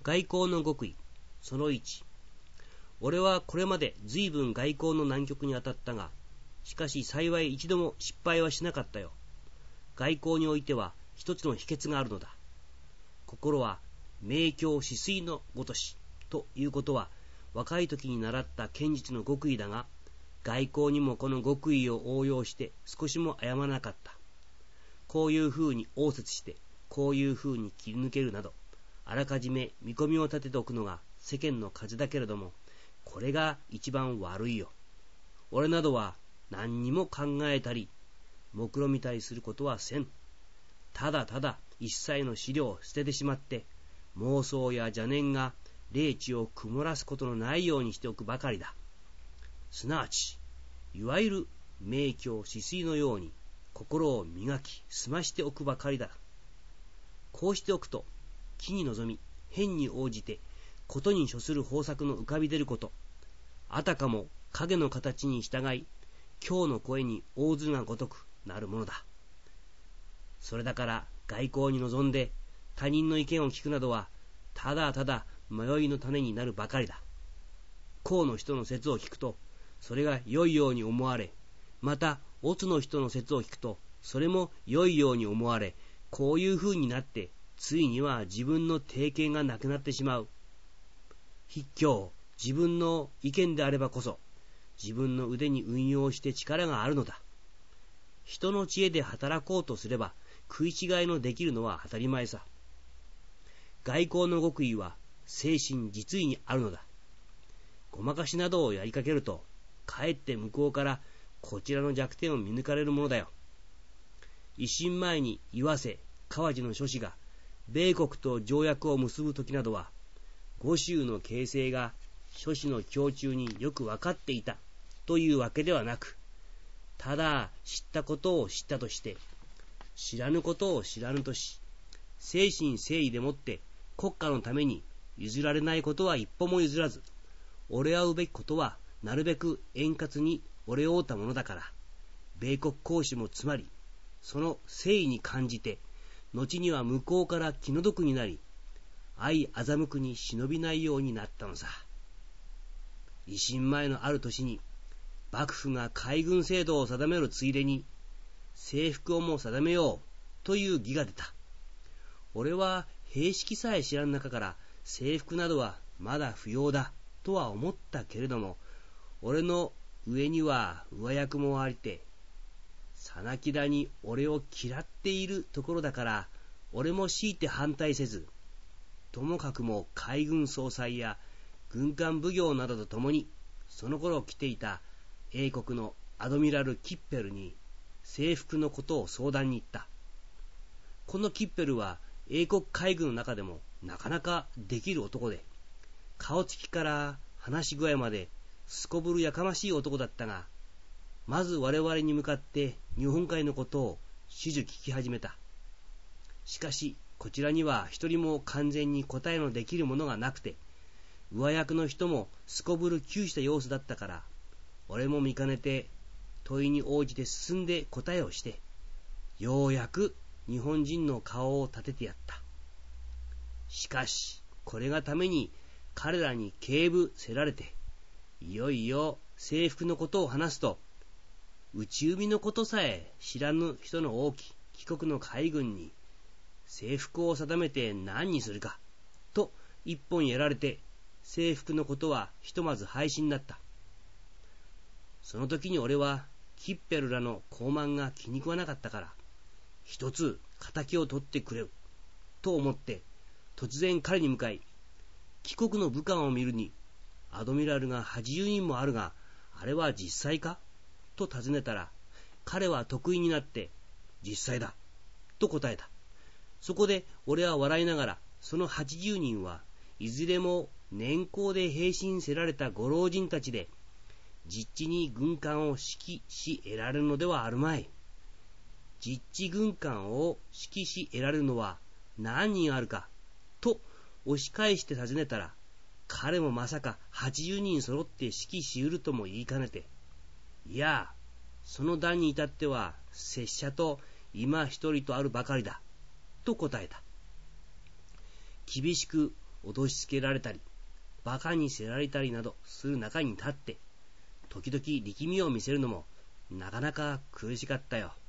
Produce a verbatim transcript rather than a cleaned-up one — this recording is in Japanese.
外交の極意そのいち。俺はこれまで随分外交の難局に当たったが、しかし幸い一度も失敗はしなかったよ。外交においては一つの秘訣があるのだ。心は明鏡止水のごとしということは、若い時に習った剣術の極意だが、外交にもこの極意を応用して少しも誤らなかった。こういうふうに応接して、こういうふうに切り抜けるなど、あらかじめ見込みを立てておくのが世間の風だけれども、これが一番悪いよ。俺などは何にも考えたり、目論みたりすることはせん。ただただ一切の資料を捨ててしまって、妄想や邪念が霊地を曇らすことのないようにしておくばかりだ。すなわち、いわゆる明鏡止水のように心を磨き澄ましておくばかりだ。こうしておくと、機に臨み、変に応じて、ことに処する方策の浮かび出ること、あたかも影の形に従い、今日の声に応ずるがごとくなるものだ。それだから外交に臨んで他人の意見を聞くなどは、ただただ迷いの種になるばかりだ。公の人の説を聞くと、それが良いように思われ、また乙の人の説を聞くと、それも良いように思われ、こういう風になって、ついには自分の定見がなくなってしまう。筆教、自分の意見であればこそ、自分の腕に運用して力があるのだ。人の知恵で働こうとすれば、食い違いのできるのは当たり前さ。外交の極意は、精神実意にあるのだ。ごまかしなどをやりかけると、かえって向こうからこちらの弱点を見抜かれるものだよ。維新前に岩瀬、川路の諸氏が、米国と条約を結ぶときなどは、五州の形勢が諸氏の胸中によく分かっていたというわけではなく、ただ知ったことを知ったとして、知らぬことを知らぬとし、誠心誠意でもって国家のために譲られないことは一歩も譲らず、折れ合うべきことはなるべく円滑に折れ合うたものだから、米国公使もつまり、その誠意に感じて、後には向こうから気の毒になり、相欺くに忍びないようになったのさ。維新前のある年に、幕府が海軍制度を定めるついでに、制服をも定めようという義が出た。俺は兵式さえ知らん中から制服などはまだ不要だとは思ったけれども、俺の上には上役もありて、さなきだに俺を嫌っているところだから、俺も強いて反対せず、ともかくも海軍総裁や軍艦奉行などと共に、その頃来ていた英国のアドミラル・キッペルに制服のことを相談に行った。このキッペルは英国海軍の中でもなかなかできる男で、顔つきから話し具合まですこぶるやかましい男だったが、まず我々に向かって日本海のことを始終聞き始めた。しかしこちらには一人も完全に答えのできるものがなくて、上役の人もすこぶる窮した様子だったから、俺も見かねて問いに応じて進んで答えをして、ようやく日本人の顔を立ててやった。しかしこれがために彼らに警部せられて、いよいよ制服のことを話すと、内海のことさえ知らぬ人の多き帰国の海軍に制服を定めて何にするかと一本やられて、制服のことはひとまず廃止になった。その時に俺はキッペルらの高慢が気に食わなかったから、一つ仇を取ってくれよと思って突然彼に向かい、帰国の武官を見るにアドミラルがはちじゅうにんもあるが、あれは実際かと尋ねたら、彼は得意になって実際だと答えた。そこで俺は笑いながら、そのはちじゅうにんはいずれも年功で兵身せられたご老人たちで、実地に軍艦を指揮し得られるのではあるまい。実地軍艦を指揮し得られるのは何人あるかと押し返して尋ねたら、彼もまさかはちじゅうにん揃って指揮しうるとも言いかねて、いや、その段に至っては拙者と今一人とあるばかりだと答えた。厳しく脅しつけられたり、馬鹿にせられたりなどする中に立って、時々力みを見せるのもなかなか苦しかったよ。